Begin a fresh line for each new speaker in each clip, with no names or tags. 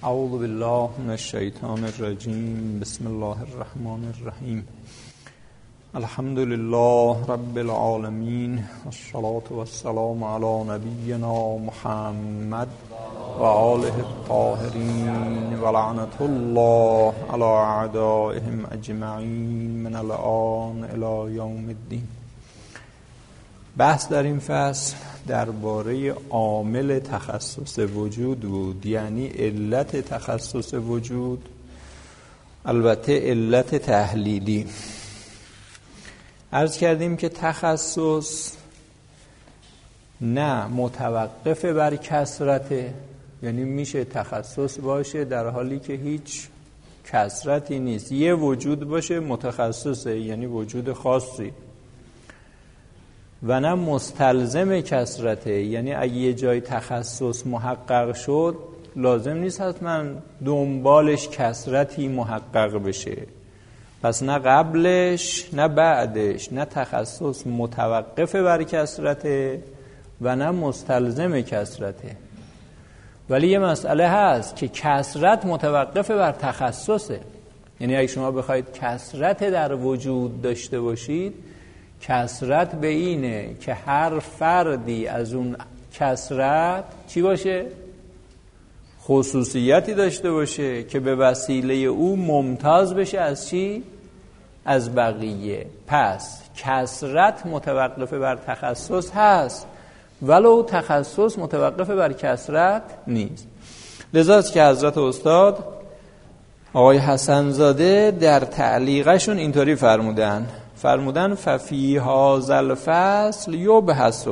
اعوذ بالله من الشیطان الرجیم. بسم الله الرحمن الرحیم. الحمد لله رب العالمین والصلاة والسلام علی نبینا محمد و آله الطاهرین و لعنة الله علی اعدائهم اجمعین من الآن الی یوم الدین. بحث در این فصل درباره عامل تخصص وجود بود، یعنی علت تخصص وجود، البته علت تحلیلی. عرض کردیم که تخصص نه متوقف بر کثرته، یعنی میشه تخصص باشه در حالی که هیچ کثرتی نیست، یه وجود باشه متخصصه، یعنی وجود خاصی، و نه مستلزم کثرته، یعنی اگه یه جای تخصص محقق شد لازم نیست حتما دنبالش کثرتی محقق بشه. پس نه قبلش نه بعدش نه تخصص متوقف بر کثرته و نه مستلزم کثرته. ولی یه مسئله هست که کثرت متوقف بر تخصصه، یعنی اگه شما بخواید کثرت در وجود داشته باشید، کثرت به اینه که هر فردی از اون کثرت چی باشه؟ خصوصیتی داشته باشه که به وسیله او ممتاز بشه از چی؟ از بقیه. پس کثرت متوقف بر تخصص هست ولو تخصص متوقف بر کثرت نیست. لذاست که حضرت استاد آقای حسن زاده در تعلیقشون اینطوری فرمودن ففی هذا الفصل یبحث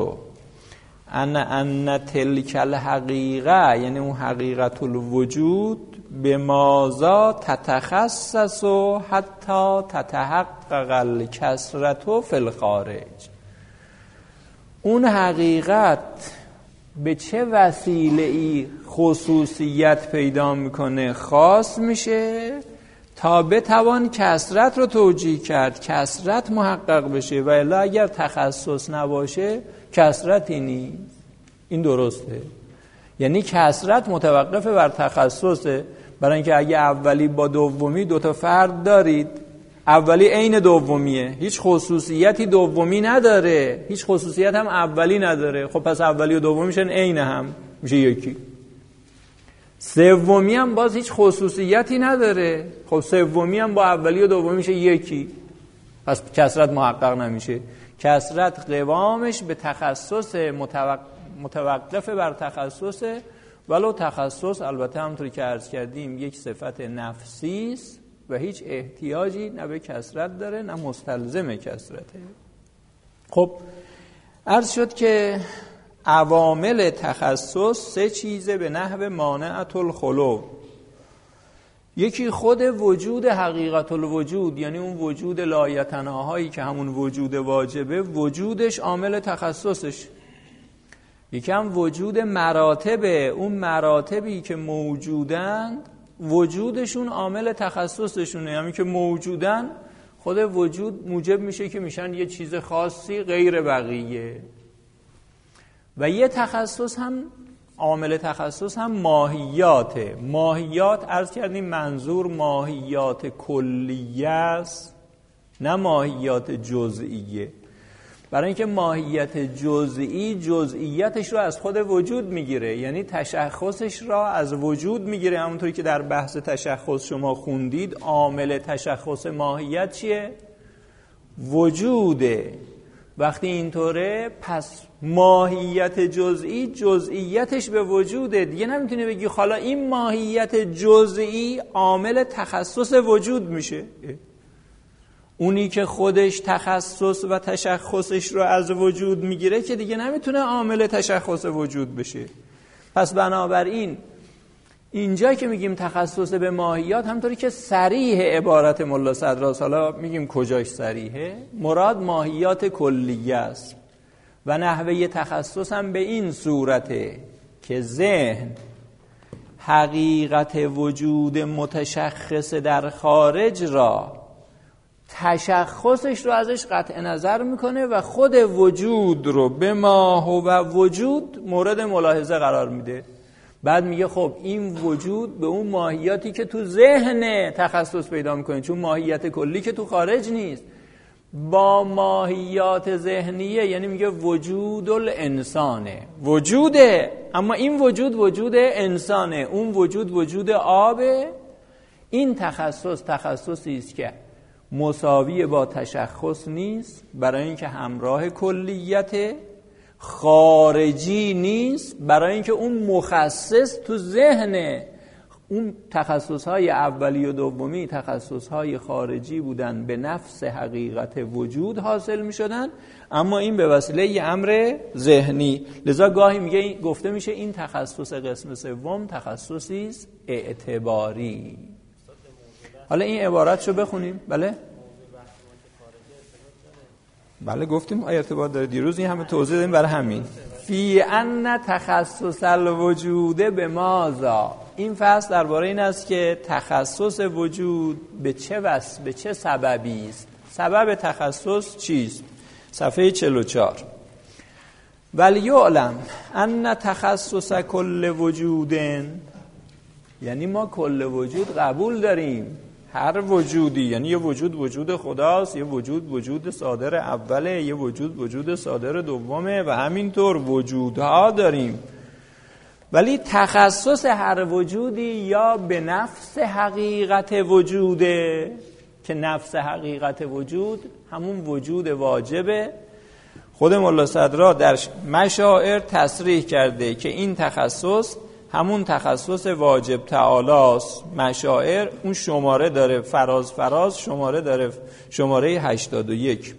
ان تلک الحقیقه، یعنی اون حقیقت الوجود، به ماذا تتخصص حتی تتحقق الکثرة فی الخارج. اون حقیقت به چه وسیله‌ای خصوصیت پیدا میکنه، خاص میشه تا بتوان کثرت رو توجیه کرد، کثرت محقق بشه، و الا اگر تخصص نباشه کثرتی نیست. این درسته، یعنی کثرت متوقف بر تخصصه. برای اینکه اگه اولی با دومی دوتا فرد دارید، اولی عین دومیه، هیچ خصوصیتی دومی نداره، هیچ خصوصیت هم اولی نداره، خب پس اولی و دومی میشن عین هم، میشه یکی. سومی هم باز هیچ خصوصیتی نداره، خب سومی هم با اولی و دومی میشه یکی، پس کثرت محقق نمیشه. کثرت قوامش به تخصص متوقف بر تخصصه، ولو تخصص البته همونطوری که عرض کردیم یک صفت نفسی است و هیچ احتیاجی نه به کثرت داره نه مستلزم کثرته. خب عرض شد که عوامل تخصص سه چیزه به نحو مانعة الخلو. یکی خود وجود حقیقت الوجود، یعنی اون وجود لایتناهایی که همون وجود واجبه، وجودش عامل تخصصش. یکی هم وجود مراتبه، اون مراتبی که موجودند وجودشون عامل تخصصشونه، یعنی که موجودن خود وجود موجب میشه که میشن یه چیز خاصی غیر بقیه. و یه تخصص هم عامل تخصص هم ماهیاته. ماهیات عرض کردیم منظور ماهیات کلیه است نه ماهیات جزئیه. برای اینکه ماهیت جزئی جزئیاتش رو از خود وجود میگیره، یعنی تشخصش را از وجود میگیره. همونطوری که در بحث تشخص شما خوندید، عامل تشخص ماهیت چیه؟ وجوده. وقتی اینطوره پس ماهیت جزئی جزئیاتش به وجوده. دیگه نمیتونه بگی حالا این ماهیت جزئی عامل تخصص وجود میشه. اونی که خودش تخصص و تشخصش رو از وجود میگیره که دیگه نمیتونه عامل تشخص وجود بشه. پس بنابراین اینجا که میگیم تخصص به ماهیات، همطوری که صریح عبارت ملا صدراست، حالا میگیم کجاش صریحه، مراد ماهیات کلیه است. و نحوه تخصص هم به این صورته که ذهن حقیقت وجود متشخص در خارج را تشخصش رو ازش قطع نظر میکنه و خود وجود رو به ما هو وجود مورد ملاحظه قرار میده. بعد میگه خب این وجود به اون ماهیاتی که تو ذهن تخصص پیدا میکنه، چون ماهیت کلی که تو خارج نیست، با ماهیات ذهنیه. یعنی میگه وجود الانسانه، وجوده، اما این وجود وجود انسانه، اون وجود وجود آبه. این تخصصی است که مساوی با تشخص نیست، برای اینکه همراه کلیت، خارجی نیست، برای اینکه اون مخصص تو ذهن. اون تخصصهای اولی و دومی تخصصهای خارجی بودن، به نفس حقیقت وجود حاصل می شدن، اما این به وسیله ی امر ذهنی. لذا گاهی میگه گفته میشه این تخصص قسم سوم تخصصی است اعتباری. حالا این عبارتشو بخونیم. بله گفتیم ارتباط داره، دیروز این همه توضیح دادیم. برای همین فی ان تخصص الوجود به ماذا، این فصل درباره این است که تخصص وجود به چه سببی است. سبب تخصص چیست؟ صفحه 44. ولیعلم ان تخصص کل وجود، یعنی ما کل وجود قبول داریم، هر وجودی، یعنی یه وجود وجود خداست، یه وجود صادر اوله، یه وجود صادر دومه و همینطور وجودها داریم. ولی تخصص هر وجودی یا به نفس حقیقت وجوده، که نفس حقیقت وجود همون وجود واجبه. خود ملا صدرا در مشاعر تصریح کرده که این تخصص همون تخصص واجب تعالی است. مشاعر اون شماره داره، فراز شماره داره، شماره 81.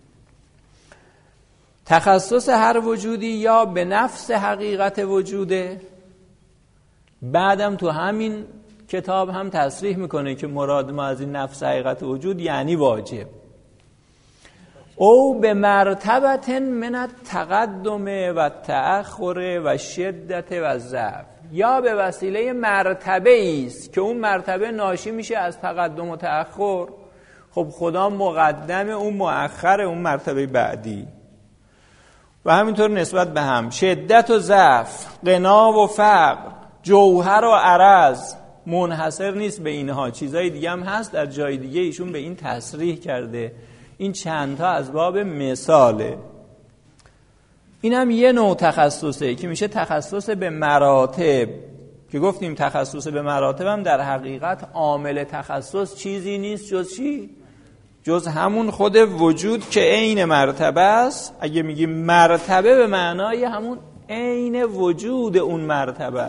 تخصص هر وجودی یا به نفس حقیقت وجوده. بعدم تو همین کتاب هم تصریح میکنه که مراد ما از این نفس حقیقت وجود یعنی واجب. او به مرتبت من التقدم و تأخر و شدت و ضعف، یا به وسیله مرتبه است که اون مرتبه ناشی میشه از تقدم و تأخر. خب خدا مقدم، اون مؤخر، اون مرتبه بعدی. و همینطور نسبت به هم شدت و ضعف، غنا و فقر، جوهر و عرض منحصر نیست به اینها، چیزای دیگه هم هست. در جای دیگه ایشون به این تصریح کرده. این چندتا از باب مثاله. این هم یه نوع تخصصه که میشه تخصص به مراتب، که گفتیم تخصص به مراتب هم در حقیقت عامل تخصص چیزی نیست جز چی؟ جز همون خود وجود که عین مرتبه است. اگه میگیم مرتبه به معنای همون عین وجود اون مرتبه.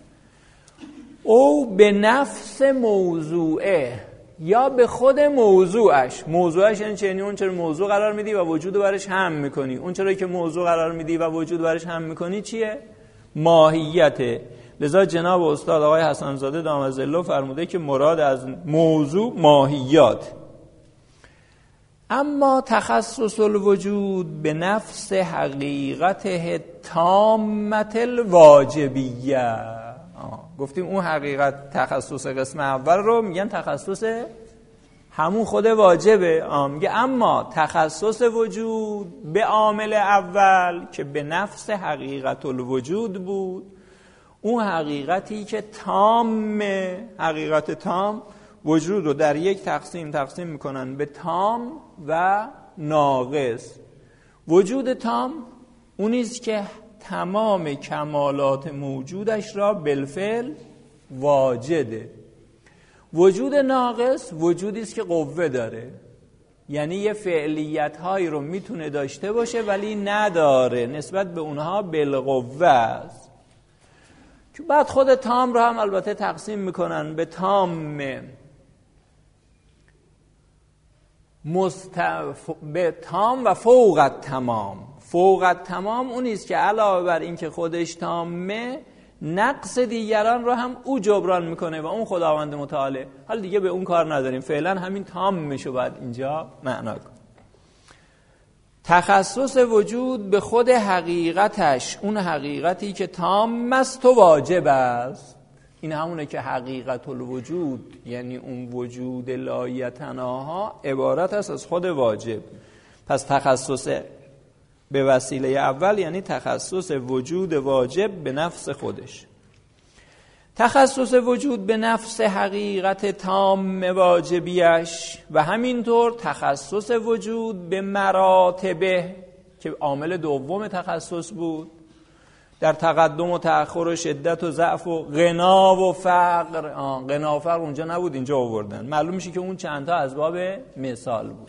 او به نفس موضوعه، یا به خود موضوعش. موضوعش یعنی چه؟ یعنی اون چرا موضوع قرار میدی و وجود برش هم میکنی. اون چرا که موضوع قرار میدی و وجود برش هم میکنی چیه؟ ماهیته. لذا جناب استاد آقای حسن زاده دام ظله فرموده که مراد از موضوع ماهیات. اما تخصص الوجود به نفس حقیقت تامت الواجبیه. گفتیم اون حقیقت تخصص قسم اول رو میگن تخصص همون خود واجبه. میگه اما تخصص وجود به عامل اول که به نفس حقیقت الوجود بود، اون حقیقتی که تامه، حقیقت تام، وجود رو در یک تقسیم میکنن به تام و ناقص. وجود تام اونیست که تمام کمالات موجودش را بالفعل واجده. وجود ناقص وجودی است که قوه داره، یعنی یه فعلیت هایی رو میتونه داشته باشه ولی نداره، نسبت به اونها بالقوه است. که بعد خود تام رو هم البته تقسیم میکنن به تام به تام و فوق التمام. فوق التمام اونیست که علاوه بر این که خودش تامه، نقص دیگران رو هم او جبران میکنه و اون خداوند متعالی. حالا دیگه به اون کار نداریم، فعلا همین تام میشه باید اینجا معنا کن. تخصص وجود به خود حقیقتش، اون حقیقتی که تام است و واجب است. این همونه که حقیقت الوجود، یعنی اون وجود لایتناها، عبارت است از خود واجب. پس تخصص به وسیله اول یعنی تخصص وجود واجب به نفس خودش. تخصص وجود به نفس حقیقت تام واجبیش و همینطور تخصص وجود به مراتبه که عامل دوم تخصص بود، در تقدم و تأخر و شدت و ضعف و غنا و فقر. غنا و فقر اونجا نبود، اینجا آوردن. معلوم میشه که اون چند تا از باب مثال بود.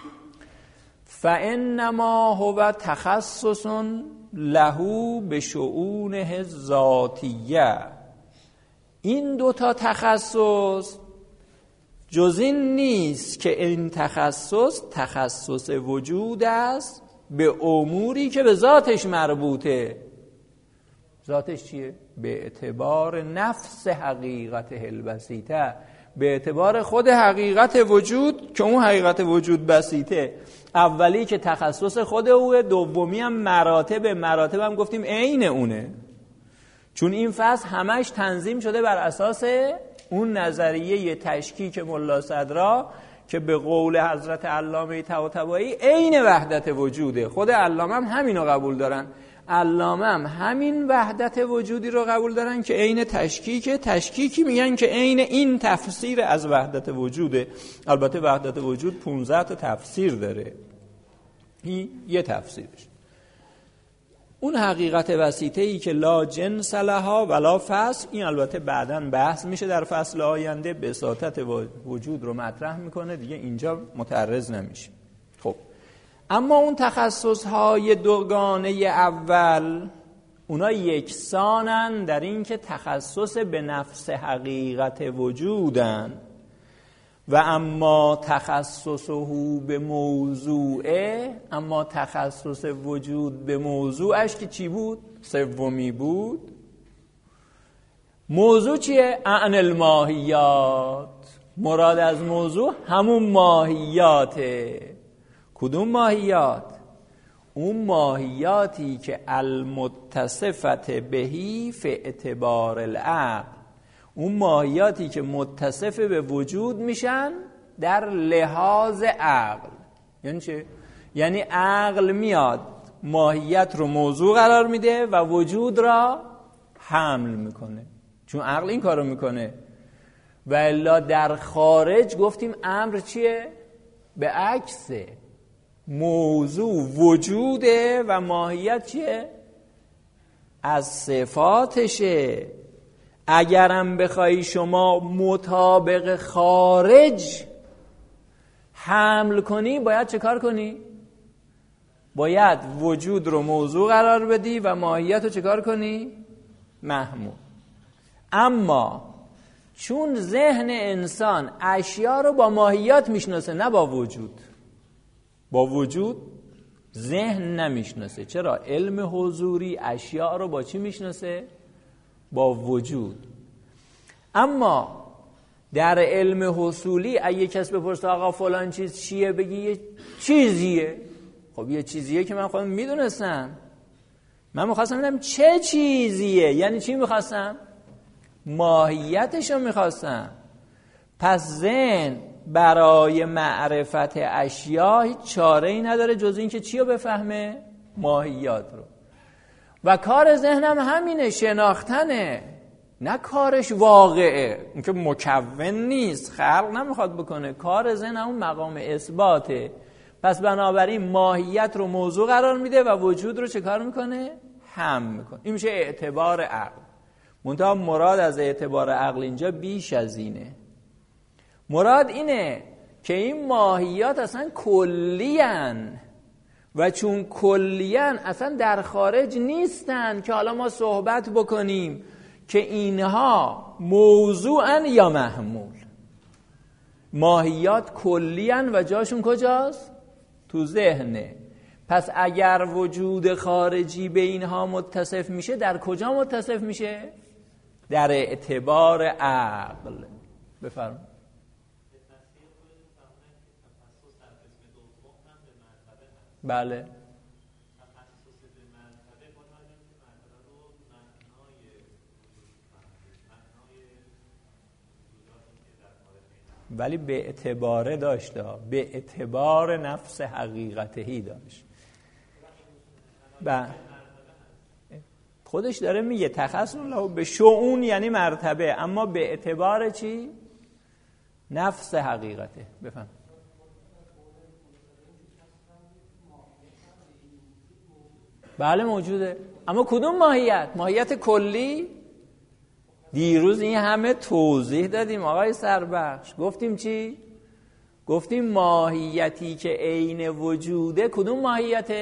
فانما هو تخصص له به شؤونه ذاتیه. این دوتا تخصص جز این نیست که این تخصص وجود است به اموری که به ذاتش مربوطه. ذاتش چیه؟ به اعتبار نفس حقیقت البسیطه، به اعتبار خود حقیقت وجود که اون حقیقت وجود بسیطه. اولی که تخصص خود اوه، دومی هم مراتب هم گفتیم عین اونه، چون این فصل همش تنظیم شده بر اساس اون نظریه تشکیک ملا صدرا که به قول حضرت علامه طباطبایی عین وحدت وجوده. خود علامه هم همینو قبول دارن. علامه هم همین وحدت وجودی رو قبول دارن که عین تشکیکی میگن که عین این تفسیر از وحدت وجوده. البته وحدت وجود 15 تا تفسیر داره، این یه تفسیرش. اون حقیقت وسیطه‌ای که لا جنس لها ولا فصل، این البته بعداً بحث میشه در فصل آینده، بساطت وجود رو مطرح میکنه، دیگه اینجا متعرض نمیشه. خب اما اون تخصص‌های دوگانه اول اونا یکسانن در این که تخصص به نفس حقیقت وجودن و اما تخصصه به موضوعه، اما تخصص وجود به موضوعش که چی بود؟ سومی بود. موضوع چیه؟ عن الماهیات. مراد از موضوع همون ماهیاته. کدوم ماهیات؟ اون ماهیاتی که المتصفت بهی فی اعتبار العقل، اون ماهیاتی که متصف به وجود میشن در لحاظ عقل. یعنی چه؟ یعنی عقل میاد ماهیت رو موضوع قرار میده و وجود را حمل میکنه، چون عقل این کارو میکنه. و الا در خارج گفتیم امر چیه؟ به عکسه، موضوع وجوده و ماهیت چیه؟ از صفاتشه. اگرم بخوای شما مطابق خارج حمل کنی، باید چه کار کنی؟ باید وجود رو موضوع قرار بدی و ماهیت رو چه کار کنی؟ محمول. اما چون ذهن انسان اشیا رو با ماهیت میشناسه نه با وجود، با وجود ذهن نمیشناسه. چرا؟ علم حضوری اشیا رو با چی میشناسه؟ با وجود. اما در علم حصولی اگه کس بپرسه آقا فلان چیز چیه، بگی یه چیزیه. خب یه چیزیه که من خودم میدونستم. من میخواستم ببینم چه چیزیه. یعنی چی میخواستم؟ ماهیتشو میخواستم. پس ذهن برای معرفت اشیا هیچ چاره‌ای نداره جز این که چی رو بفهمه؟ ماهیات رو. و کار ذهنم همینه، شناختنه، نه کارش واقعه. این که مکون نیست، خلق نمیخواد بکنه. کار ذهن همون مقام اثباته. پس بنابراین ماهیت رو موضوع قرار میده و وجود رو چه کار میکنه؟ هم میکنه. این میشه اعتبار عقل. منتها مراد از اعتبار عقل اینجا بیش از اینه. مراد اینه که این ماهیات اصلا کلی‌ان و چون کلی‌ان اصلا در خارج نیستن که حالا ما صحبت بکنیم که اینها موضوعن یا محمول. ماهیات کلی‌ان و جاشون کجاست؟ تو ذهنه. پس اگر وجود خارجی به اینها متصف میشه، در کجا متصف میشه؟ در اعتبار عقل. بفرمایید. بله. ولی به اعتباره داشته، به اعتبار نفس حقیقتهی داشت. خودش داره میگه تخصص له به شؤون یعنی مرتبه، اما به اعتبار چی؟ نفس حقیقته. بفهم. بله موجوده، اما کدوم ماهیت؟ ماهیت کلی؟ دیروز این همه توضیح دادیم آقای سربخش، گفتیم چی؟ گفتیم ماهیتی که عین وجوده کدوم ماهیته؟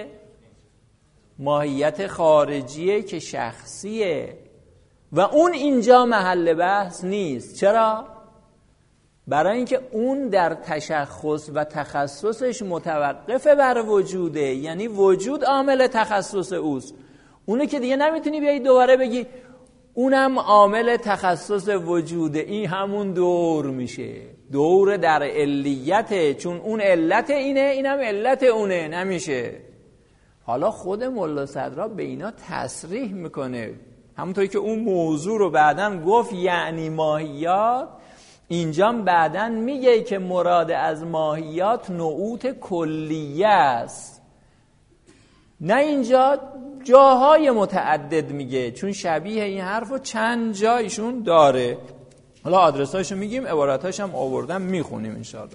ماهیت خارجیه که شخصیه و اون اینجا محل بحث نیست. چرا؟ برای اینکه اون در تشخص و تخصصش متوقف بر وجوده، یعنی وجود عامل تخصص اوست. اونه که دیگه نمیتونی بیایی دوباره بگی اونم عامل تخصص وجوده، این همون دور میشه، دور در علیته، چون اون علت اینه اینم علت اونه، نمیشه. حالا خود ملا صدرا به اینا تصریح میکنه، همونطوری که اون موضوع رو بعدن گفت یعنی ماهیات، اینجا بعدن میگه که مراد از ماهیات نعوت کلیه است. نه اینجا جاهای متعدد میگه، چون شبیه این حرفو چند جایشون داره. حالا آدرساشو میگیم، عبارتاش هم آوردم میخونیم انشاءالله.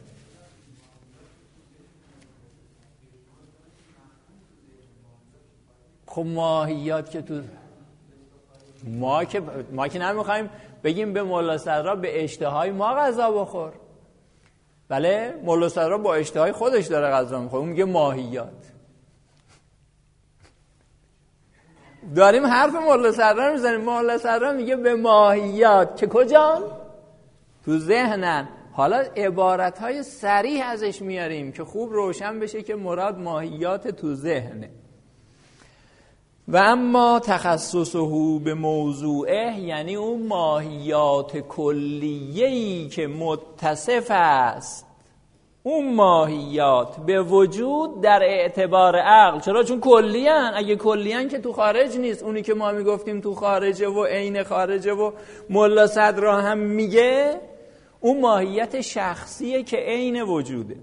خب ماهیات که تو ما که نمیخوایم بگیم به مولا صدرا به اشتهای ما غذا بخور. بله مولا صدرا با اشتهای خودش داره غذا میخوره، اون میگه ماهیات. داریم حرف مولا صدرا رو میزنیم. مولا صدرا میگه به ماهیات که کجا؟ تو ذهنن. حالا عبارتهای صریح ازش میاریم که خوب روشن بشه که مراد ماهیات تو ذهنه. و اما تخصصه به موضوعه، یعنی اون ماهیات کلیه‌ای که متصف است اون ماهیات به وجود در اعتبار عقل. چرا؟ چون کلیان. اگه کلیان که تو خارج نیست. اونی که ما میگفتیم تو خارجه و عین خارجه و ملا صدرا هم میگه اون ماهیت شخصیه که عین وجوده.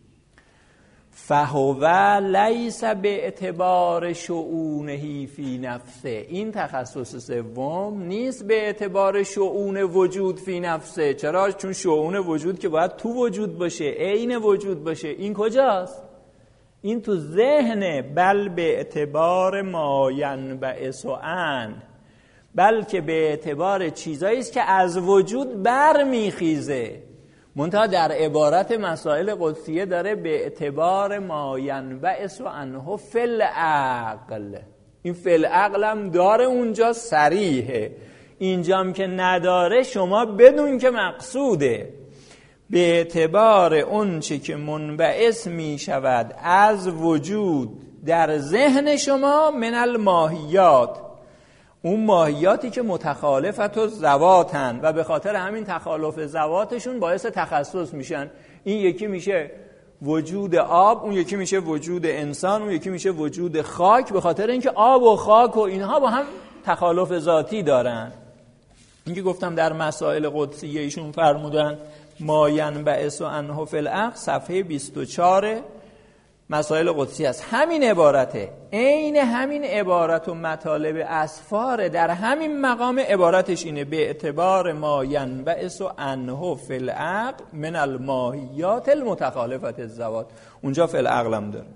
فهو لیس به اعتبار شؤونه فی نفسه. این تخصص سوم نیست به اعتبار شؤون وجود فی نفسه. چرا؟ چون شؤون وجود که باید تو وجود باشه، عین وجود باشه. این کجاست؟ این تو ذهنه. بل به اعتبار ما ینبعث عن، بلکه به اعتبار چیزایی است که از وجود برمیخیزه. منتها در عبارت مسائل قدسیه داره به اعتبار ما ینبعث عنه فی العقل. این فی العقل هم داره اونجا صریحه، اینجام که نداره شما بدون که مقصوده. به اعتبار اون چه که منبعث می شود از وجود در ذهن شما من الماهیات، اون ماهیاتی که متخالفت و ذواتن و به خاطر همین تخالف ذواتشون باعث تخصص میشن. این یکی میشه وجود آب، اون یکی میشه وجود انسان، اون یکی میشه وجود خاک، به خاطر اینکه آب و خاک و اینها با هم تخالف ذاتی دارن. این که گفتم در مسائل قدسیه ایشون فرمودن ما ینبعث عنه فی العقل، صفحه 24 مسائل قدسی است. همین عبارته، عین همین عبارت و مطالب اسفار در همین مقام عبارتش اینه به اعتبار ما ینبعث عنه فی العقل من الماهیات المتخالفت الذوات. اونجا فی العقل هم داره.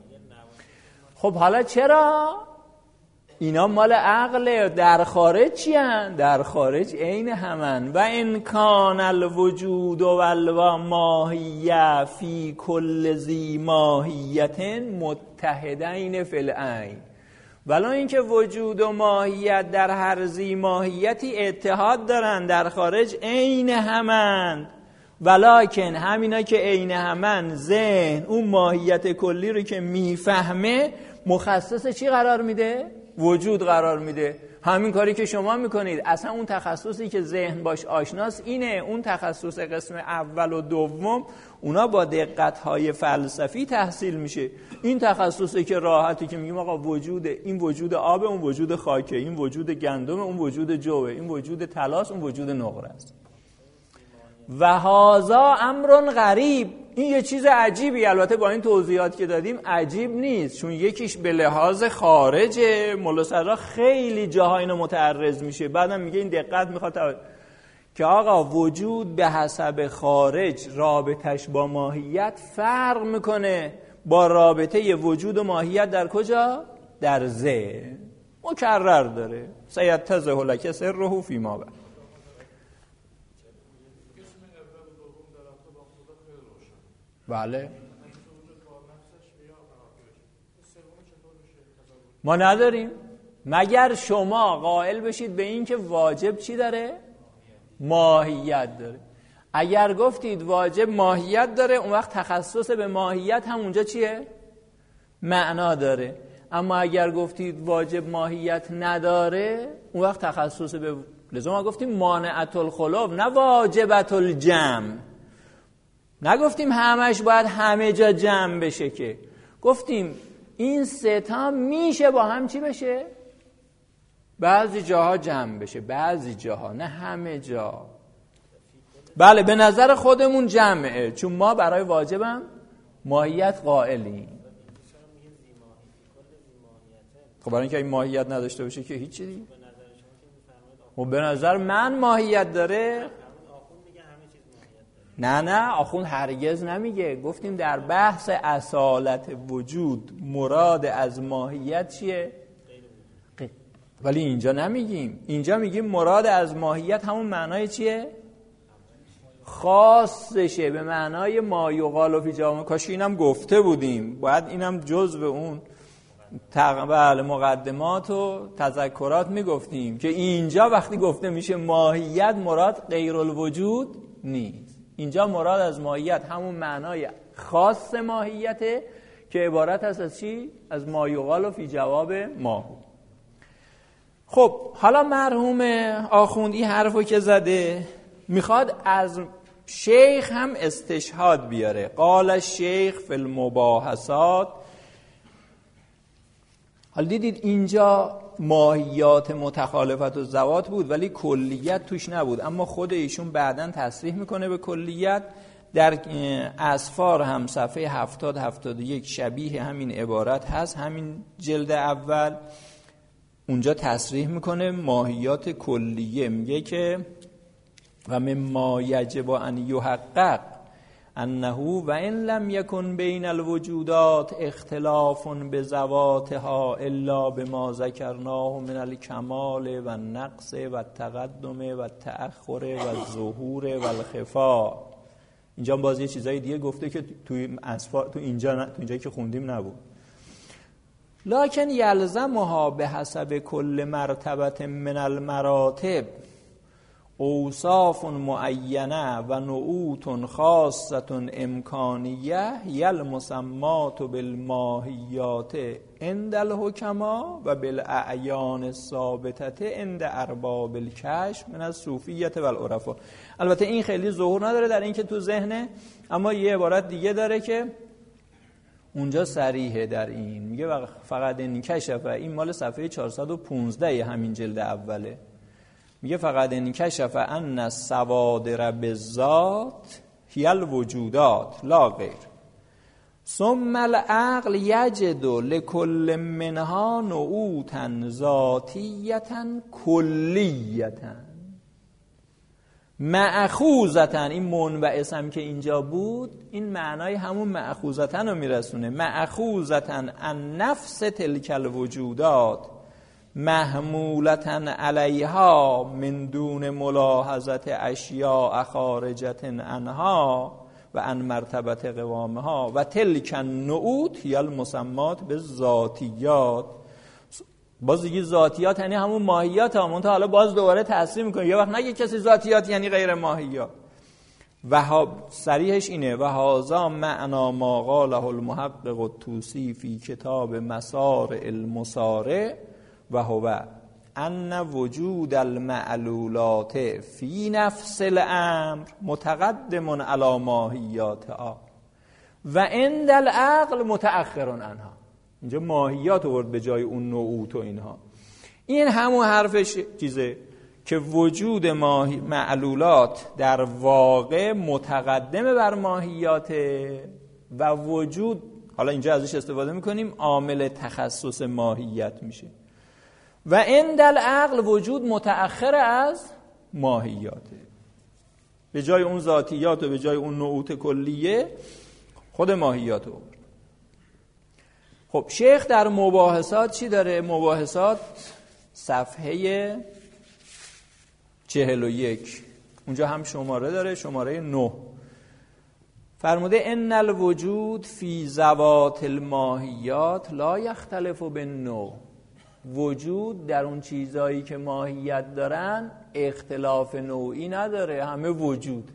خب حالا چرا اینا مال عقله؟ در خارج چی هن؟ در خارج عین همن. و ان کان الوجود و ماهیه فی کل ذی ماهیت متحدین فی العین. ولی اینکه وجود و ماهیت در هر ذی ماهیتی اتحاد دارن، در خارج عین همن. ولکن همینا که عین همن، ذهن اون ماهیت کلی رو که میفهمه مخصص چی قرار میده؟ وجود قرار میده. همین کاری که شما میکنید. اصلا اون تخصصی که ذهن باش آشناست اینه. اون تخصص قسم اول و دوم اونا با دقت‌های فلسفی تحصیل میشه. این تخصصی که راحتی که میگیم آقا وجود، این وجود آب، اون وجود خاکه، این وجود گندم، اون وجود جوه، این وجود طلاست، اون وجود نقره است. و هذا امر غریب. این یه چیز عجیبی، البته با این توضیحات که دادیم عجیب نیست، چون یکیش به لحاظ خارجه، مولا صدرا خیلی جاها اینو متعرض میشه، بعدم میگه این دقت میخواد که آقا وجود به حسب خارج رابطش با ماهیت فرق میکنه با رابطه وجود و ماهیت در کجا؟ در ذهن. مکرر داره سیتضح لک سره فیما بعد. بله ما نداریم مگر شما قائل بشید به این که واجب چی داره؟ ماهیت داره. اگر گفتید واجب ماهیت داره، اون وقت تخصص به ماهیت هم اونجا چیه؟ معنا داره. اما اگر گفتید واجب ماهیت نداره، اون وقت تخصص به لزوم ما گفتیم مانعت الخلوف نه واجبت الجمع. نگفتیم همش باید همه جا جمع بشه، که گفتیم این سه تا میشه با هم چی بشه؟ بعضی جاها جمع بشه، بعضی جاها، نه همه جا. بله به نظر خودمون جمعه، چون ما برای واجبم ماهیت قائلیم. خب برای اینکه این ماهیت نداشته باشه که هیچی دیگه. خب به نظر من ماهیت داره. نه آخوند هرگز نمیگه. گفتیم در بحث اصالت وجود مراد از ماهیت چیه؟ ولی اینجا نمیگیم. اینجا میگیم مراد از ماهیت همون معنای چیه؟ خاصشه، به معنای ما یقال فی جامع. کاش اینم گفته بودیم، باید اینم جزء اون مقدمات و تذکرات میگفتیم که اینجا وقتی گفته میشه ماهیت مراد غیر الوجود نیست. اینجا مراد از ماهیت همون معنای خاص ماهیته که عبارت است از چی؟ از ما یقال فی جواب ما. خب حالا مرحوم آخوندی حرفو که زده میخواد از شیخ هم استشهاد بیاره. قال الشیخ فی المباحثات. حالا دیدید اینجا ماهیات متخالفت و ذوات بود ولی کلیت توش نبود، اما خود ایشون بعداً تصریح میکنه به کلیت. در اسفار هم صفحه 70-71 شبیه همین عبارت هست، همین جلد اول. اونجا تصریح میکنه ماهیات کلیه، میگه که و مما یجب ان یحقق انه و ان لم یکن بین الوجودات اختلاف بذواتها الا بما ذکرناه من الکمال و النقص و التقدم و التأخر و الظهور و الخفا. اینجا باز یه چیزای دیگه گفته که توی اسفار تو اینجایی که خوندیم نبود. لکن یلزمها به حسب کل مرتبه من المراتب اوصاف معینه و نعوت خاصه امکانیه یلمسمات بالماهیات عند الحکما و بالاعیان الثابته عند ارباب الکشف من الصوفیه و العرفا. البته این خیلی ظهور نداره در این که تو ذهنه، اما یه عبارت دیگه داره که اونجا صریحه در این. میگه فقط این کشف، این مال صفحه 415 همین جلد اوله. میگه فقط این کشف ان الصوادر بالذات هی الوجودات لا غیر، ثم العقل یجد لکل منها نعوتا ذاتیتا کلیتا مأخوذتا. این منبعث هم که اینجا بود این معنای همون مأخوذتا رو میرسونه. مأخوذتا ان نفس تلک الوجودات محمولتا علیها من دون ملاحظت اشیاء خارجت عنها و عن مرتبت قوامها و تلک النعوت هی المسمات به ذاتیات. باز دیگه ذاتیات یعنی همون ماهیات ها، حالا باز دوباره تصریح میکنه. یه وقت نگه کسی ذاتیات یعنی غیر ماهیات. و صریحش اینه و هذا معنا ما قاله المحقق الطوسی فی کتاب مسار المسارع و هو ان وجود المعلولات فی نفس الامر متقدم علی ماهیاتها و عند العقل متأخر عنها. اینجا ماهیات آورد به جای اون نعوت و اینها. این همون حرفش چیزه که وجود معلولات در واقع متقدم بر ماهیاته و وجود، حالا اینجا ازش استفاده میکنیم، عامل تخصص ماهیت میشه و عند العقل وجود متأخر از ماهیاته. به جای اون ذاتیات و به جای اون نعوت کلیه خود ماهیات رو. خب شیخ در مباحثات چی داره؟ مباحثات صفحه 41 اونجا هم شماره داره، شماره 9. فرموده ان الوجود فی ذوات الماهیات لا یختلف بالنوع. وجود در اون چیزایی که ماهیت دارن اختلاف نوعی نداره، همه وجود.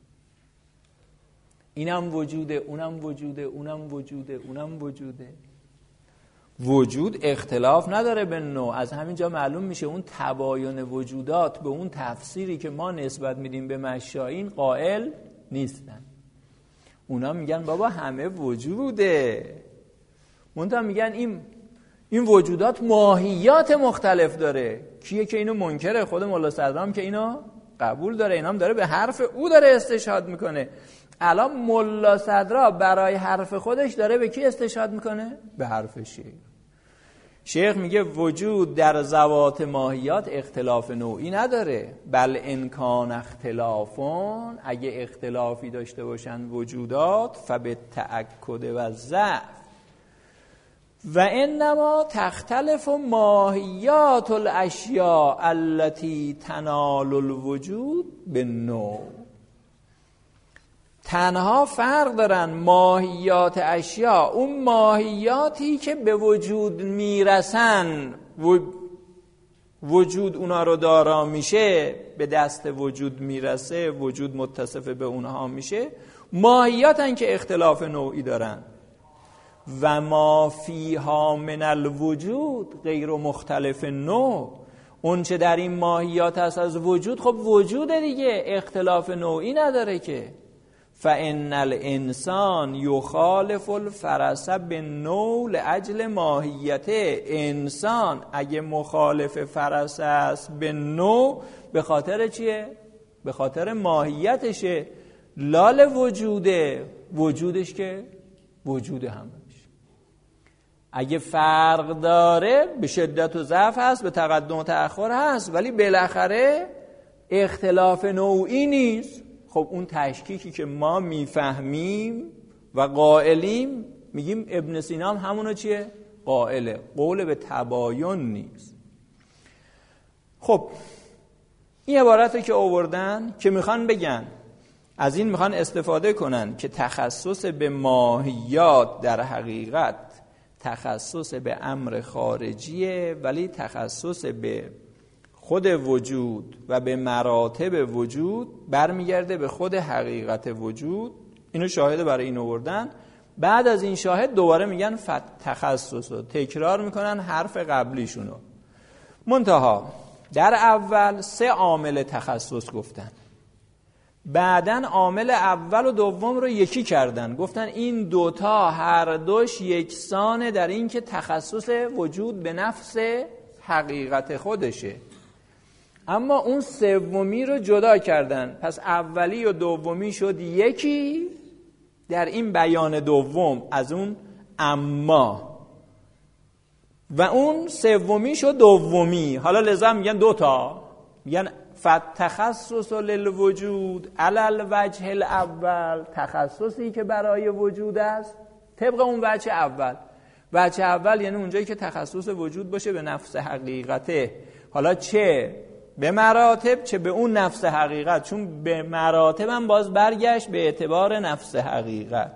اینم وجوده، اونم وجوده، اونم وجوده، اونم وجوده. وجود اختلاف نداره به نوع. از همینجا معلوم میشه اون تباین وجودات به اون تفسیری که ما نسبت میدیم به مشایین قائل نیستن. اونا میگن بابا همه وجوده، منتها میگن این وجودات ماهیات مختلف داره. کیه که اینو منکره؟ خود مولا صدرام که اینو قبول داره، اینام داره به حرف او داره استشهاد میکنه. الان مولا صدرا برای حرف خودش داره به کی استشهاد میکنه؟ به حرف شیخ. شیخ میگه وجود در ذوات ماهیات اختلاف نوعی نداره، بل امکان اختلافون، اگه اختلافی داشته باشن وجودات فبالتأکد و ضعف و انما تختلف ماهیات الاشیاء التي تنال الوجود بالنوع. تنها فرق دارن ماهیات اشیاء، اون ماهیاتی که به وجود میرسن، وجود اونا رو دارا میشه، به دست وجود میرسه، وجود متصف به اونها میشه، ماهیاتن که اختلاف نوعی دارن. و ما فیها من الوجود غیر مختلف نوع، اون چه در این ماهیات هست از وجود، خب وجود دیگه، اختلاف نوعی نداره که. فإن الانسان یخالف الفرس بالنوع لاجل ماهیته. انسان اگه مخالف فرس است به نوع، به خاطر چیه؟ به خاطر ماهیتشه، لال وجوده، وجودش که وجود همه. اگه فرق داره به شدت و ضعف هست، به تقدم و تأخر هست، ولی بالاخره اختلاف نوعی نیست. خب اون تشکیکی که ما میفهمیم و قائلیم، میگیم ابن سینا هم همونو چیه؟ قائله. قول به تباین نیست. خب این عبارتی که آوردن که میخوان بگن، از این میخوان استفاده کنن که تخصص به ماهیات در حقیقت تخصص به امر خارجیه، ولی تخصص به خود وجود و به مراتب وجود برمیگرده به خود حقیقت وجود. اینو شاهد برای این آوردن. بعد از این شاهد دوباره میگن تخصص رو تکرار میکنن حرف قبلیشونو. منتها در اول 3 عامل تخصص گفتن، بعدن عامل اول و دوم رو یکی کردن، گفتن این دوتا هر دوش یکسانه در این که تخصص وجود به نفس حقیقت خودشه، اما اون سومی رو جدا کردن. پس اولی و دومی شد یکی در این بیان دوم از اون اما، و اون سومی شد دومی. حالا لذا میگن دوتا، میگن فتخصص للوجود علی الوجه الاول، تخصصی که برای وجود است طبق اون وجه اول. وجه اول یعنی اونجایی که تخصص وجود باشه به نفس حقیقته، حالا چه به مراتب چه به اون نفس حقیقت، چون به مراتب هم باز برگشت به اعتبار نفس حقیقت.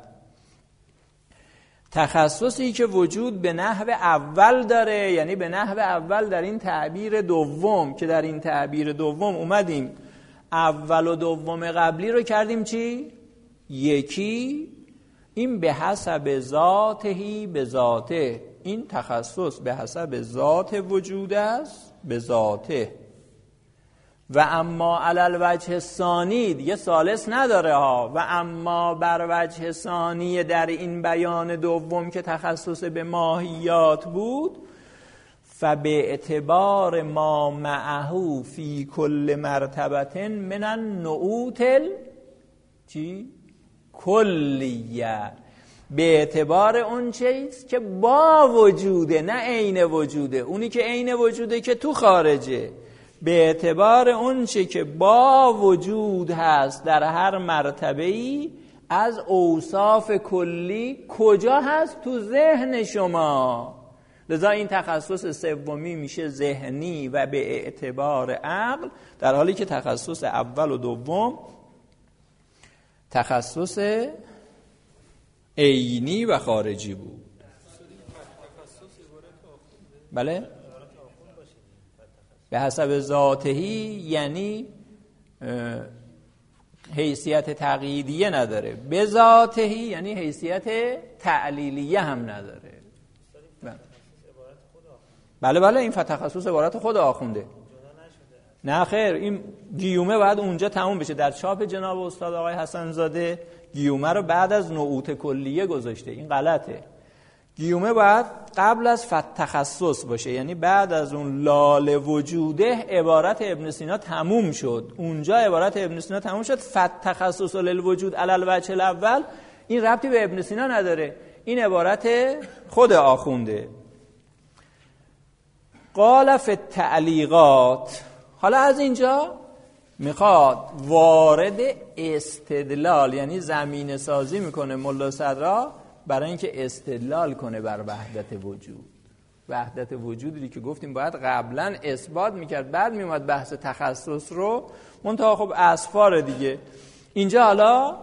تخصصی که وجود به نحو اول داره، یعنی به نحو اول در این تعبیر دوم، که در این تعبیر دوم اومدیم اول و دوم قبلی رو کردیم چی؟ یکی. این به حسب ذاتهی به ذاته، این تخصص به حسب ذات وجود است به ذاته. و اما علی الوجه الثانی دیگه ثالث نداره ها. و اما بر وجه ثانی در این بیان دوم که تخصص به ماهیات بود، فباعتبار ما معه فی کل مرتبه من النعوت کلیه، به اعتبار اون چیز که با وجوده، نه عین وجوده. اونی که عین وجوده که تو خارجه. به اعتبار اون چی که با وجود هست در هر مرتبه‌ای از اوصاف کلی کجا هست؟ تو ذهن شما. لذا این تخصص سومی میشه ذهنی و به اعتبار عقل، در حالی که تخصص اول و دوم تخصص عینی و خارجی بود. بله؟ به حسب ذاتهی یعنی حیثیت تقییدیه نداره، به ذاتهی یعنی حیثیت تعلیلیه هم نداره. بله این تخصص عبارت خود آخونده. نه خیر، این گیومه باید اونجا تموم بشه. در چاپ جناب استاد آقای حسن زاده گیومه رو بعد از نعوت کلیه گذاشته، این غلطه. گیومه باید قبل از تخصص باشه، یعنی بعد از اون لال وجوده عبارت ابن سینا تموم شد. اونجا عبارت ابن سینا تموم شد. تخصص للوجود علی الوجه الاول این ربطی به ابن سینا نداره، این عبارت خود آخونده. قال فی التعلیقات، حالا از اینجا میخواد وارد استدلال یعنی زمینه سازی میکنه ملا صدرا برای اینکه استدلال کنه بر وحدت وجود. وحدت وجودی که گفتیم باید قبلا اثبات میکرد، بعد میومد بحث تخصص رو، منتها خب اسفار دیگه. اینجا حالا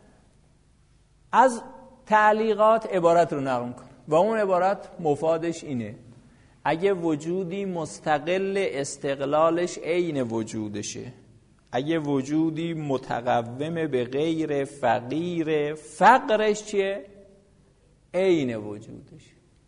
از تعلیقات عبارت رو نقل کنه و اون عبارت مفادش اینه: اگه وجودی مستقل استقلالش عین وجودشه، اگه وجودی متقوم به غیر فقیر فقرش چیه؟ عین وجودش.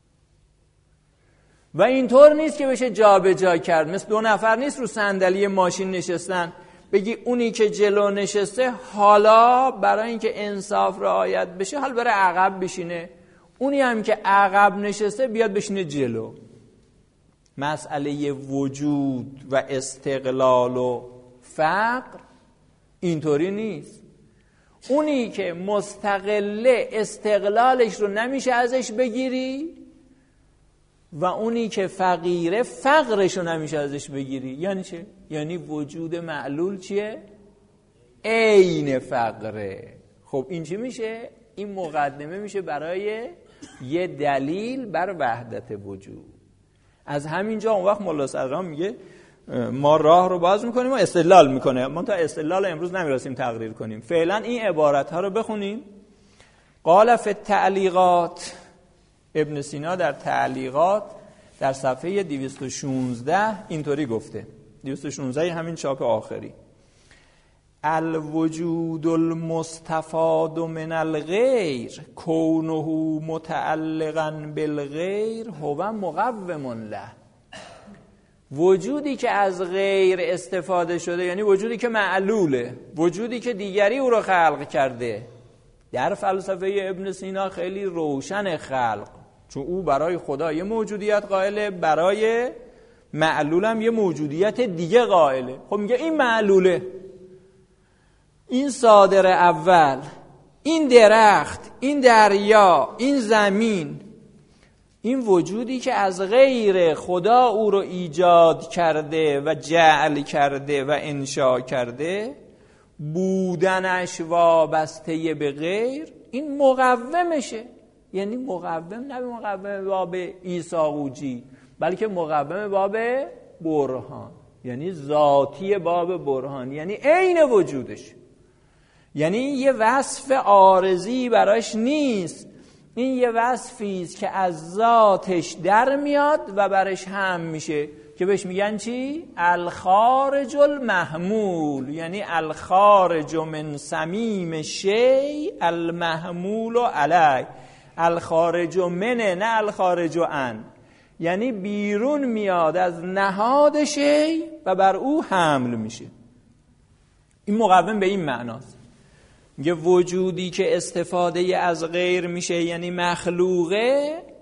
و اینطور نیست که بشه جا به جا کرد، مثل دو نفر نیست رو صندلی ماشین نشستن بگی اونی که جلو نشسته حالا برای اینکه انصاف رعایت بشه حال بره عقب بشینه، اونی هم که عقب نشسته بیاد بشینه جلو. مسئله وجود و استقلال و فقر اینطوری نیست. اونی که مستقله استقلالش رو نمیشه ازش بگیری و اونی که فقیره فقرش رو نمیشه ازش بگیری. یعنی چه؟ یعنی وجود معلول چیه؟ عین فقره. خب این چی میشه؟ این مقدمه میشه برای یه دلیل بر وحدت وجود. از همینجا اون وقت ملا صدرا میگه ما راه رو باز میکنیم و استدلال میکنه. ما تا استدلال امروز نمیرسیم تقریر کنیم. فعلا این عبارت ها رو بخونیم. قال فی التعلیقات، ابن سینا در تعلیقات در صفحه 216 اینطوری گفته، 216 همین چاپ آخری: الوجود المستفاد من الغیر کونه متعلقا بالغیر هو مقوم له. وجودی که از غیر استفاده شده یعنی وجودی که معلوله، وجودی که دیگری او رو خلق کرده. در فلسفه ابن سینا خیلی روشن خلق، چون او برای خدا یه موجودیت قائله، برای معلولم یه موجودیت دیگه قائله. خب میگه این معلوله، این صادر اول، این درخت، این دریا، این زمین، این وجودی که از غیر خدا او رو ایجاد کرده و جعل کرده و انشاء کرده، بودنش وابسته به غیر، این مقومشه. یعنی مقوم نه مقوم باب عیساقوجی، بلکه مقوم باب برهان، یعنی ذاتی باب برهان، یعنی عین وجودش. یعنی یه وصف عارضی براش نیست، این یه وصفی است که از ذاتش در میاد و برش هم میشه، که بهش میگن چی؟ الخارج المحمول، یعنی الخارج من صمیم شیء المحمول علی. الخارج منه نه الخارج عن، یعنی بیرون میاد از نهاد شیء و بر او حمل میشه. این مقوم به این معناست. میگه وجودی که استفاده از غیر میشه یعنی مخلوقه،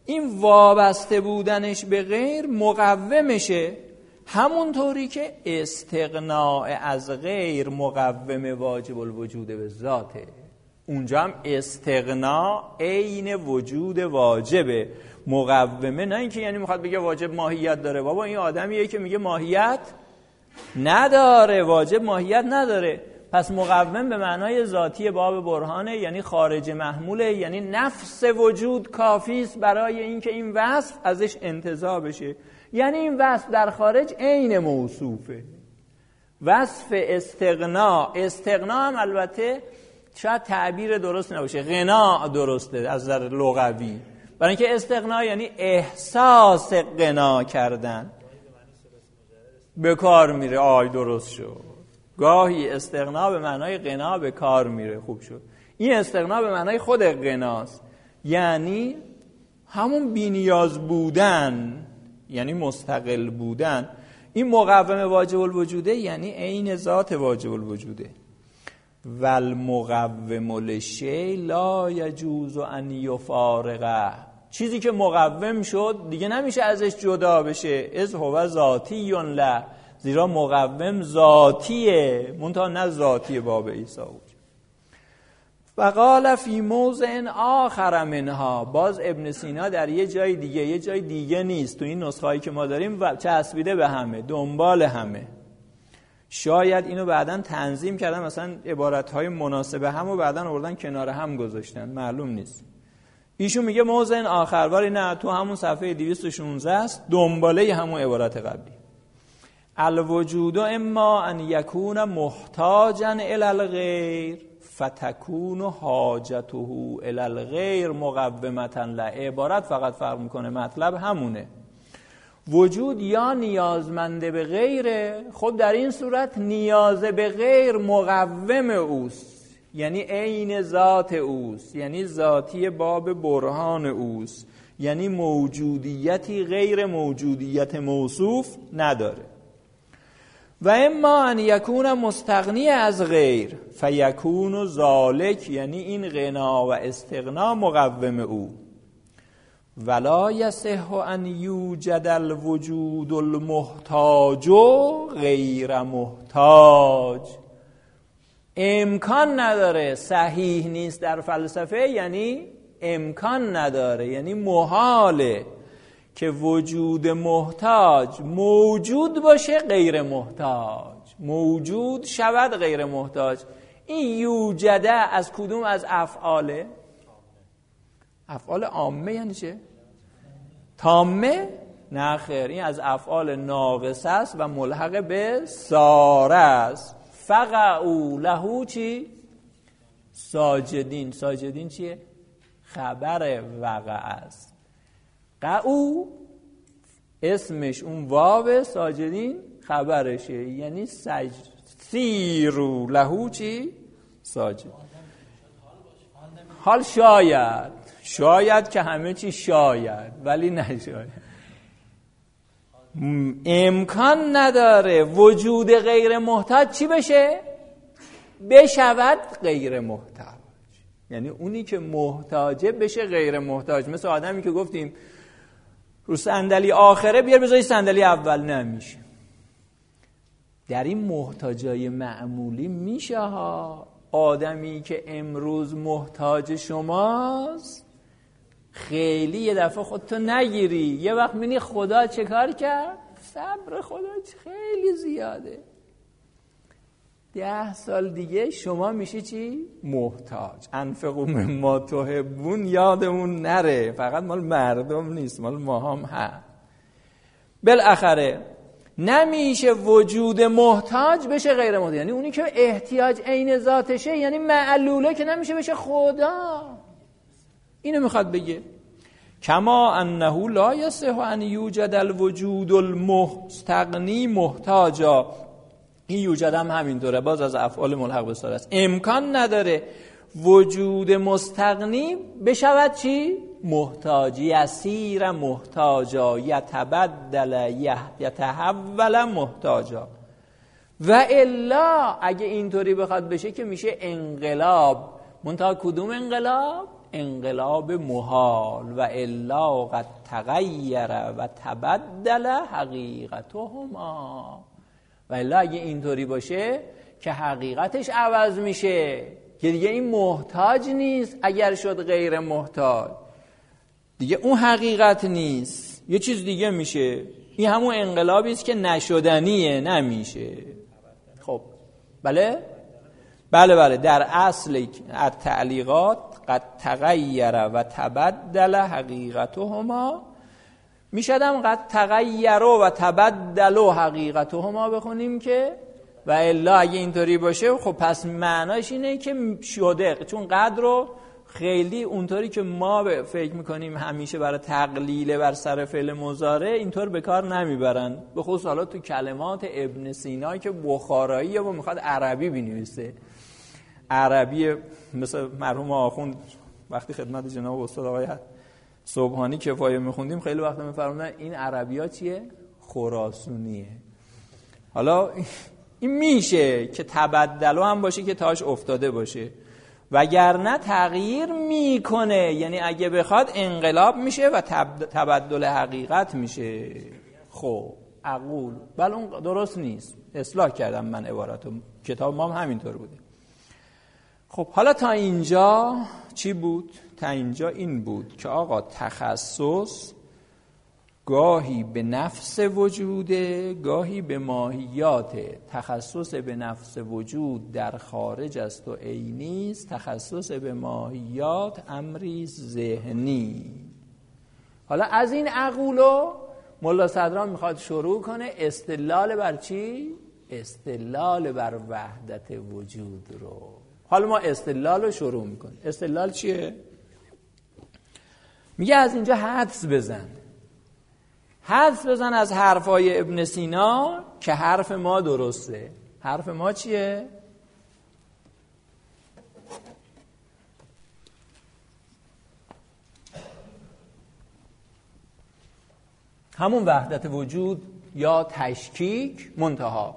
این وابسته بودنش به غیر مقومشه، همونطوری که استغناء از غیر مقوم واجب الوجود به ذاته. اونجا هم استغناء عین وجود واجبه، مقومه، نه اینکه یعنی میخواد بگه واجب ماهیت داره. بابا این آدمیه که میگه ماهیت نداره، واجب ماهیت نداره. پس مقوم به معنای ذاتی باب برهانه، یعنی خارج محموله، یعنی نفس وجود کافی است برای اینکه این وصف ازش انتزاع بشه. یعنی این وصف در خارج عین موصوفه. وصف استغنا هم البته شاید تعبیر درست نباشه، غنا درسته از نظر لغوی، برای اینکه استغنا یعنی احساس غنا کردن به کار میره. آی درست شد، گاهی استغنا به معنای غنا به کار میره. خوب شد. این استغنا به معنای خود غناست، یعنی همون بی‌نیاز بودن، یعنی مستقل بودن. این مقوم واجب الوجوده یعنی عین ذات واجب الوجوده. والمقوم للشیء لا یجوز ان یفارقه، چیزی که مقوم شد دیگه نمیشه ازش جدا بشه. اذ هو ذاتی له، زیرا مقوم ذاتیه، منتها نه ذاتی باب عیسی. وقال فی موضع آخر منها، باز ابن سینا در یه جای دیگه نیست، تو این نسخه‌ای که ما داریم چسبیده به همه، دنبال همه. شاید اینو بعداً تنظیم کردن، مثلا عبارت‌های مناسب هم و بعداً آوردن کنار هم گذاشتن، معلوم نیست. ایشون میگه موضع آخر، ولی نه، تو همون صفحه 216 است، دنباله همون عبارت قبلی. الوجود اما ان یکون محتاجا الی الغیر فتکون حاجته الی الغیر مقومتا له. عبارت فقط فرق میکنه، مطلب همونه. وجود یا نیازمنده به غیره، خب در این صورت نیاز به غیر مقوم اوست، یعنی عین ذات اوست، یعنی ذاتی باب برهان اوست، یعنی موجودیتی غیر موجودیت موصوف نداره. و اما ان یکون مستغنی از غیر فیکون ذالک، یعنی این غنا و استغنا مقوم او. ولا یصح ان یوجد الوجود المحتاج غیر محتاج، امکان نداره، صحیح نیست در فلسفه، یعنی امکان نداره، یعنی محاله که وجود محتاج موجود باشه غیر محتاج، موجود شود غیر محتاج. این یوجده از کدوم از افعاله؟ افعال عامه یعنی چه؟ تامه؟ نه خیر، این از افعال ناقصه است و ملحق به ساره است. فقعوا له چی؟ ساجدین. ساجدین چیه؟ خبر وقع است. قعو اسمش اون واو، ساجدین خبرشه، یعنی سیرو لهو چی؟ ساجد. حال شاید که همه چی شاید، ولی نه شاید. امکان نداره وجود غیر محتاج چی بشه؟ بشود غیر محتاج، یعنی اونی که محتاجه بشه غیر محتاج. مثل آدمی که گفتیم رو صندلی آخره بیار بذاری صندلی اول، نمیشه. در این محتاجای معمولی میشه ها. آدمی که امروز محتاج شماست خیلی یه دفعه خودتو نگیری، یه وقت میبینی خدا چه کار کرد، صبر خدا خیلی زیاده، 10 سال دیگه شما میشی چی؟ محتاج. انفقوا مما تحبون یادمون نره، فقط مال مردم نیست، مال ما هم هست. بالاخره نمیشه وجود محتاج بشه غیر محتاج، یعنی اونی که احتیاج عین ذاتشه، یعنی معلوله که نمیشه بشه خدا. اینو میخواد بگه. کما انه لا یصح ان یوجد الوجود المستغنی محتاجا. این یوجد هم همینطوره، باز از افعال ملحق به ساره است. امکان نداره وجود مستغنی بشود چی؟ محتاج. یسیر محتاجا، یتبدل یتحول محتاجا. و الا اگه اینطوری بخواد بشه که میشه انقلاب. منتها کدوم انقلاب؟ انقلاب محال و الا قد تغیر و تبدل حقیقتهما. و الا اگه اینطوری باشه که حقیقتش عوض میشه که دیگه این محتاج نیست، اگر شد غیر محتاج دیگه اون حقیقت نیست، یه چیز دیگه میشه. این همون انقلابی است که نشدنیه، نمیشه. خب بله در اصل التعلیقات قد تغیر و تبدل حقیقتهما میشدم قد تغیر و تبدل حقیقتهما بخونیم که و الا اگه اینطوری باشه خب پس معناش اینه که شده، چون قد رو خیلی اونطوری که ما فکر میکنیم همیشه برای تقلیل بر سر فعل مضارع اینطور به کار نمیبرن، به خصوص حالا تو کلمات ابن سینا که بخاراییه و میخواد عربی بنویسه. عربی مثل مرحوم آخوند وقتی خدمت جناب استاد آقای صبحانی کفایه میخوندیم خیلی وقت میفرمودن این عربی ها چیه؟ خراسونیه. حالا این میشه که تبدلو هم باشه که تاش افتاده باشه، وگرنه تغییر میکنه، یعنی اگه بخواد انقلاب میشه و تبدل حقیقت میشه. خب اقول بل اون درست نیست، اصلاح کردم من عباراتو، کتاب ما هم همینطور بوده. خب حالا تا اینجا چی بود؟ تا اینجا این بود که آقا تخصص گاهی به نفس وجوده گاهی به ماهیات. تخصص به نفس وجود در خارج است و عینی است، تخصص به ماهیات امری ذهنی. حالا از این عقولو ملا صدران میخواد شروع کنه استدلال بر چی؟ استدلال بر وحدت وجود رو. حالا ما استدلال رو شروع میکنیم. استدلال چیه؟ میگه از اینجا حدس بزن از حرفای ابن سینا که حرف ما درسته. حرف ما چیه؟ همون وحدت وجود یا تشکیک منتها.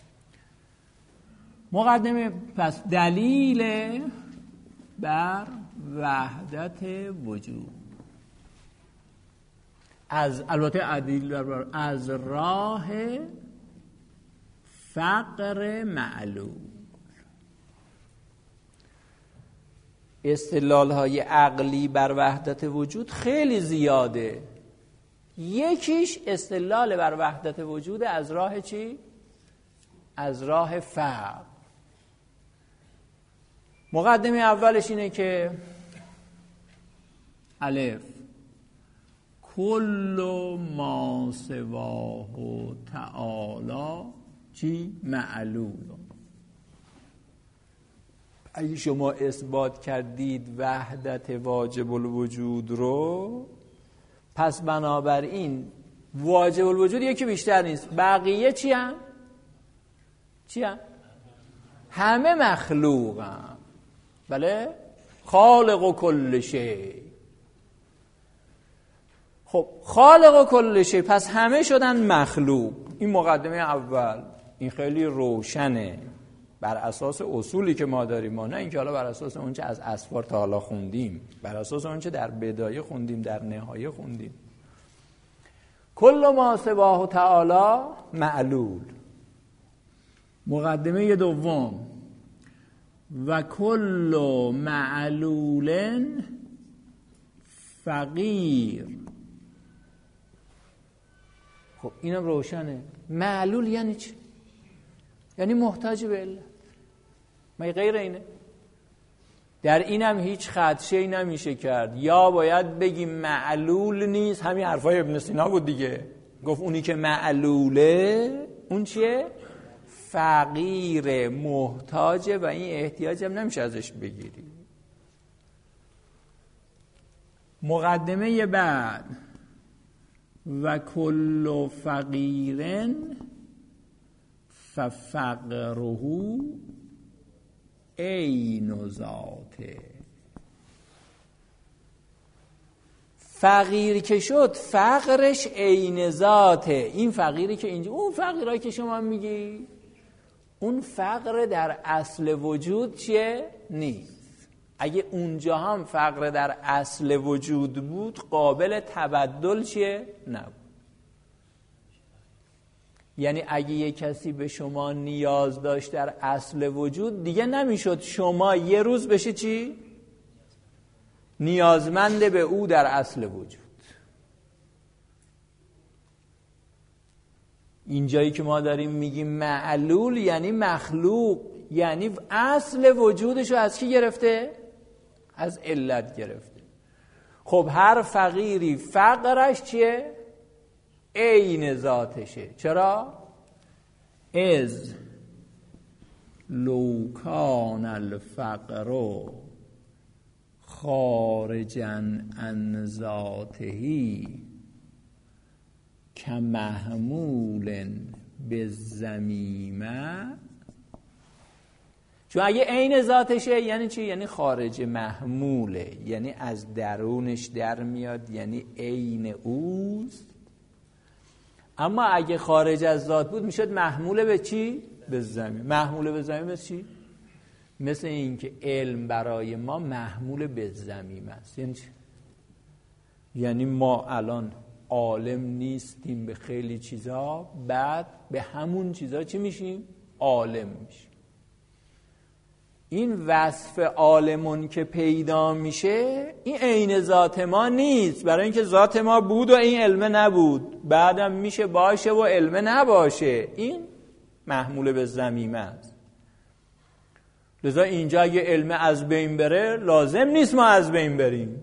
مقدمه پس دلیل بر وحدت وجود از البته از راه فقر معلول. استدلال‌های عقلی بر وحدت وجود خیلی زیاده. یکیش استدلال بر وحدت وجود از راه چی؟ از راه فقر. مقدمه اولش اینه که الف کل ما سواه تعالی چی؟ معلول. اگه شما اثبات کردید وحدت واجب الوجود رو، پس بنابراین واجب الوجود یکی بیشتر نیست، بقیه چی هم؟ همه مخلوق هم. بله؟ خالق و کل شی. خب خالق و کل شی پس همه شدن مخلوق. این مقدمه اول، این خیلی روشنه بر اساس اصولی که ما داریم، ما نه اینکه حالا بر اساس اونچه از اسفار تا حالا خوندیم، بر اساس اونچه در بدایه خوندیم، در نهایه خوندیم. کل ما سواه تعالی معلول. مقدمه دوم و کل معلول فقیر. خب اینم روشنه. معلول یعنی چی؟ یعنی محتاج به علت. مگه غیر اینه؟ در اینم هیچ خدشه‌ای نمیشه کرد. یا باید بگیم معلول نیست، همین حرفای ابن سینا بود دیگه. گفت اونی که معلوله اون چیه؟ فقیر، محتاجه و این احتیاج هم نمیشه ازش بگیری. مقدمه بعد و کل فقیرن ففقره عین ذاته. فقیر که شد فقرش عین ذاته. این فقیری که اینجا، اون فقیرایی که شما میگی، اون فقر در اصل وجود چیه؟ نیست. اگه اونجا هم فقر در اصل وجود بود قابل تبدل چیه؟ نبود. یعنی اگه یک کسی به شما نیاز داشت در اصل وجود، دیگه نمیشد شما یه روز بشه چی؟ نیازمند به او در اصل وجود. اینجایی که ما داریم میگیم معلول یعنی مخلوق، یعنی اصل وجودشو از کی گرفته؟ از علت گرفته. خب هر فقیری فقرش چیه؟ عین ذاتشه. چرا؟ از لو کان الفقر خارجا عن ذاته کمحمول بالضمیمه. چون اگه عین ذاتشه یعنی چی؟ یعنی خارج محموله، یعنی از درونش در میاد، یعنی عین اوست. اما اگه خارج از ذات بود میشد محمول به چی؟ به زمین. محمول به زمین مثل چی؟ مثل این که علم برای ما محمول به زمین است. یعنی چی؟ یعنی ما الان عالم نیستیم به خیلی چیزا، بعد به همون چیزا چی میشیم؟ عالم میشیم. این وصف عالمون که پیدا میشه این عین ذات ما نیست، برای اینکه ذات ما بود و این علم نبود، بعدم میشه باشه و علم نباشه. این محمول به ضمیمه است. لذا اینجا اگه علم از بین بره لازم نیست ما از بین بریم.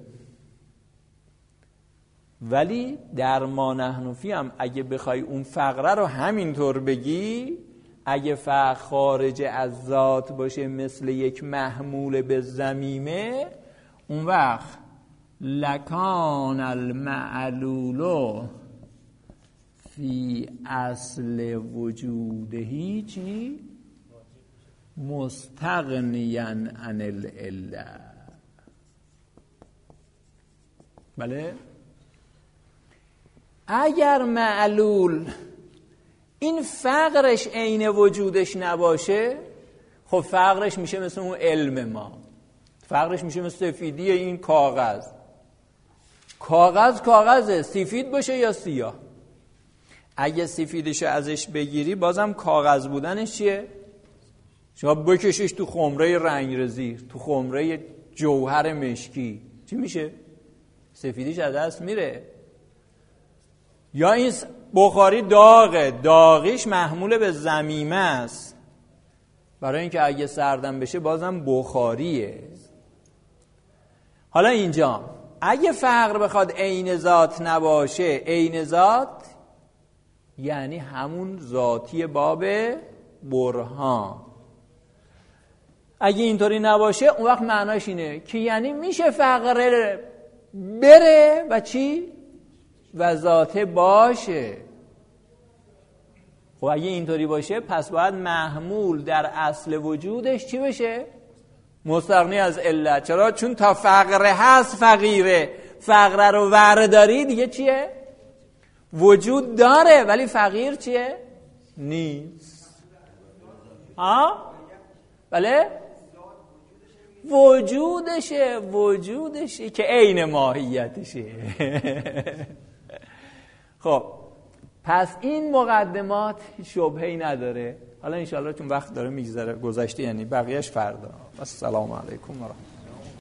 ولی در ما نحن فی هم اگه بخوای اون فقره رو همینطور بگی، اگه فقر خارج از ذات باشه مثل یک محمول به ضمیمه، اون وقت لکان المعلول فی اصل وجوده چی؟ مستغنیا عن العله. بله؟ اگر معلول این فقرش عین وجودش نباشه، خب فقرش میشه مثل اون علم ما، فقرش میشه مثل سفیدی این کاغذ. کاغذه، سفید باشه یا سیاه. اگه سفیدشو ازش بگیری بازم کاغذ بودنش چیه؟ شما بکشیش تو خمره رنگرزی، تو خمره جوهر مشکی، چی میشه؟ سفیدیش از دست میره. یا این بخاری داغیش محمول به ضمیمه است، برای اینکه اگه سردم بشه بازم بخاریه. حالا اینجا اگه فقر بخواد عین ذات نباشه، عین ذات یعنی همون ذاتی باب برهان. اگه اینطوری نباشه اون وقت معناش اینه که یعنی میشه فقر بره و چی؟ و ذاته باشه. خب اگه اینطوری باشه پس باید محمول در اصل وجودش چی بشه؟ مستغنی از علت. چرا؟ چون تا فقره هست فقیره. فقره رو ورداری دیگه چیه؟ وجود داره ولی فقیر چیه؟ نیست. بله؟ وجودشه که عین ماهیتشه. خب پس این مقدمات شبهه‌ای نداره. حالا انشاءالله چون وقت داره میگذره گذشته، یعنی بقیهش فردا. السلام علیکم و رحمت الله.